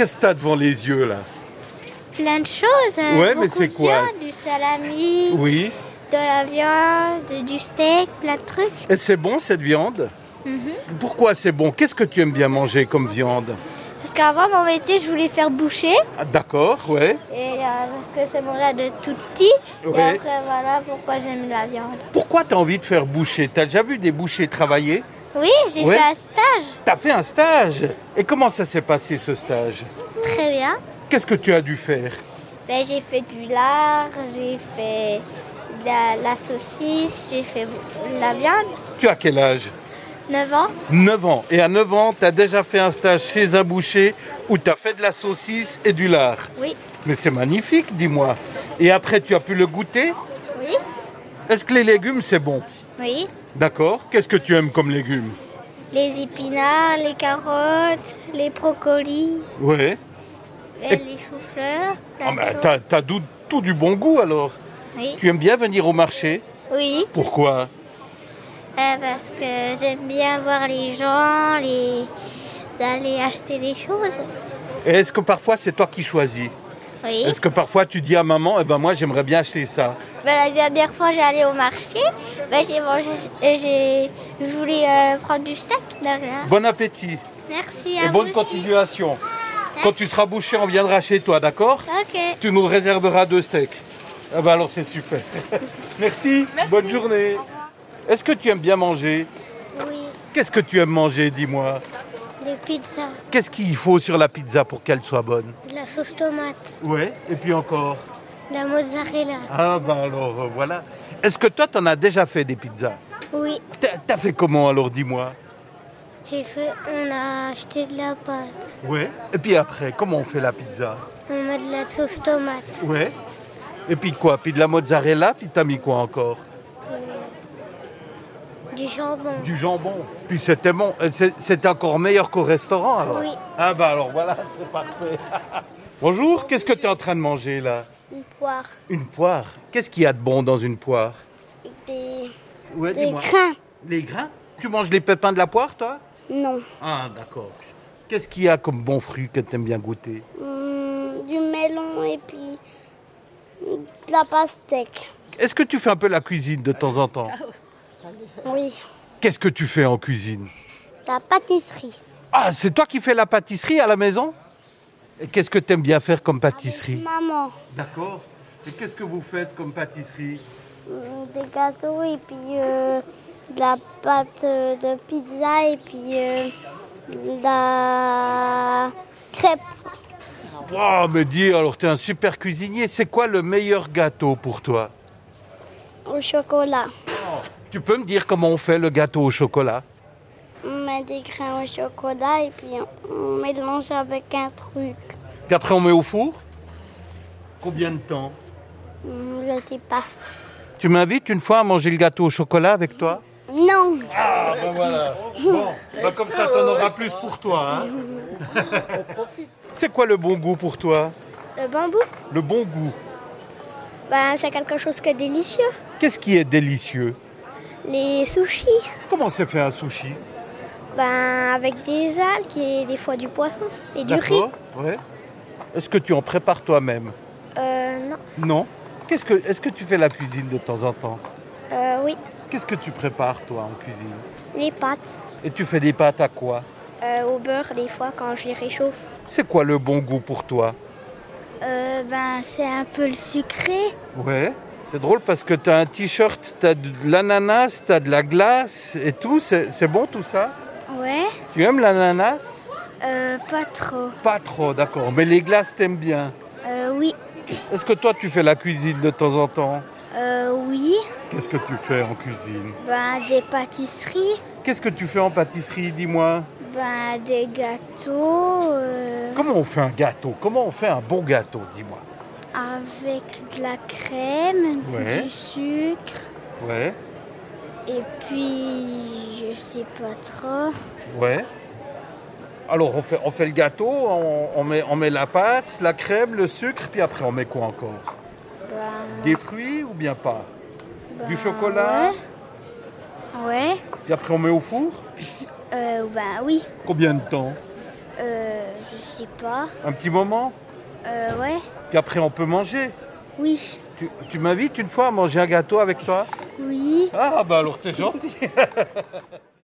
Qu'est-ce que t'as devant les yeux, là? Plein de choses. Ouais, mais c'est de quoi? viande, du salami, Oui. de la viande, du steak, plein de trucs. Et c'est bon, cette viande? Pourquoi c'est bon? Qu'est-ce que tu aimes bien manger comme viande? Parce qu'avant, mon métier, je voulais faire boucher. Ah, d'accord, ouais. Et parce que c'est mon rêve de tout petit. Ouais. Et après, voilà pourquoi j'aime la viande. Pourquoi t'as envie de faire boucher? T'as déjà vu des bouchers travailler? Oui, j'ai Ouais. fait un stage. T'as fait un stage? Et comment ça s'est passé, ce stage? Très bien. Qu'est-ce que tu as dû faire? Ben, j'ai fait du lard, j'ai fait la saucisse, j'ai fait de la viande. Tu as quel âge? 9 ans. 9 ans. Et à 9 ans, tu as déjà fait un stage chez un boucher où tu as fait de la saucisse et du lard. Oui. Mais c'est magnifique, dis-moi. Et après, tu as pu le goûter? Oui. Est-ce que les légumes, c'est bon? Oui. D'accord. Qu'est-ce que tu aimes comme légumes? Les épinards, les carottes, les brocolis, Ouais. et les choux-fleurs. plein Ah de ben, choses. t'as tout du bon goût, alors. Oui. Tu aimes bien venir au marché? Oui. Pourquoi? Parce que j'aime bien voir les gens, d'aller acheter des choses. Et est-ce que parfois, c'est toi qui choisis? Oui. Est-ce que parfois, tu dis à maman, eh ben moi, j'aimerais bien acheter ça? Ben, la dernière fois, j'allais au marché. Ben, j'ai mangé, je voulais prendre du steak derrière. Bon appétit Merci et à bonne vous continuation. Quand tu seras bouché, on viendra chez toi, d'accord? Aussi. Ok. Tu nous réserveras 2 steaks. Ah ben alors c'est super. Merci. Bonne journée. Est-ce que tu aimes bien manger? Oui. Qu'est-ce que tu aimes manger, dis-moi? Des pizzas, Qu'est-ce qu'il faut sur la pizza pour qu'elle soit bonne? de la sauce tomate, Ouais, et puis encore? de la mozzarella. Ah ben alors voilà. Est-ce que toi, t'en as déjà fait des pizzas? Oui. T'as fait comment alors, dis-moi? On a acheté de la pâte. Ouais. Et puis après, comment on fait la pizza? On met de la sauce tomate. Ouais. Et puis quoi? Puis de la mozzarella, puis t'as mis quoi encore? Du jambon. Du jambon. Puis c'était bon. C'était encore meilleur qu'au restaurant alors? Oui. Ah bah alors voilà, c'est parfait. Bonjour, qu'est-ce que tu es en train de manger là? Une poire. Une poire. Qu'est-ce qu'il y a de bon dans une poire? Ouais, Des dis-moi. grains. Les grains? Tu manges les pépins de la poire, toi? Non. Ah d'accord. Qu'est-ce qu'il y a comme bon fruit que tu aimes bien goûter? Du melon et puis de la pastèque. Est-ce que tu fais un peu la cuisine de temps en temps? Oui. Qu'est-ce que tu fais en cuisine? La pâtisserie. Ah, c'est toi qui fais la pâtisserie à la maison? Et qu'est-ce que tu aimes bien faire comme pâtisserie? Maman. D'accord. Et qu'est-ce que vous faites comme pâtisserie? Des gâteaux et puis de la pâte de pizza et puis de la crêpe. Oh, mais dis, alors t'es un super cuisinier. C'est quoi le meilleur gâteau pour toi? Au chocolat. Tu peux me dire comment on fait le gâteau au chocolat? On met des grains au chocolat et puis on mélange avec un truc. Puis après on met au four? Combien de temps? Je sais pas. Tu m'invites une fois à manger le gâteau au chocolat avec toi? Non. Ah, ben voilà. Bon, ben comme ça t'en auras plus pour toi. Hein. C'est quoi le bon goût pour toi? Le bambou, Le bon goût. c'est quelque chose de délicieux. Qu'est-ce qui est délicieux? Les sushis, Comment c'est fait un sushi? avec des algues et des fois du poisson et du riz. D'accord, ouais. Est-ce que tu en prépares toi-même? Non. Non. Est-ce que tu fais la cuisine de temps en temps? Oui. Qu'est-ce que tu prépares toi en cuisine? Les pâtes. Et tu fais des pâtes à quoi? Au beurre des fois quand je les réchauffe. C'est quoi le bon goût pour toi? C'est un peu le sucré. Ouais. C'est drôle parce que t'as un t-shirt, t'as de l'ananas, t'as de la glace et tout. C'est bon tout ça? Ouais. Tu aimes l'ananas? Pas trop. Pas trop, d'accord. Mais les glaces t'aimes bien. Oui. Est-ce que toi tu fais la cuisine de temps en temps? Oui. Qu'est-ce que tu fais en cuisine? Des pâtisseries. Qu'est-ce que tu fais en pâtisserie, dis-moi? Des gâteaux. Comment on fait un gâteau? Comment on fait un bon gâteau, dis-moi? Avec de la crème, Ouais. du sucre. Ouais, Et puis, je sais pas trop. ouais. Alors on fait le gâteau, on met la pâte, la crème, le sucre, puis après on met quoi encore? Des fruits ou bien pas? Du chocolat? Ouais. Puis après on met au four? Oui. Combien de temps? Je sais pas. Un petit moment? Ouais. Puis après, on peut manger. Oui. Tu m'invites une fois à manger un gâteau avec toi? Oui. Ah, bah alors t'es gentil.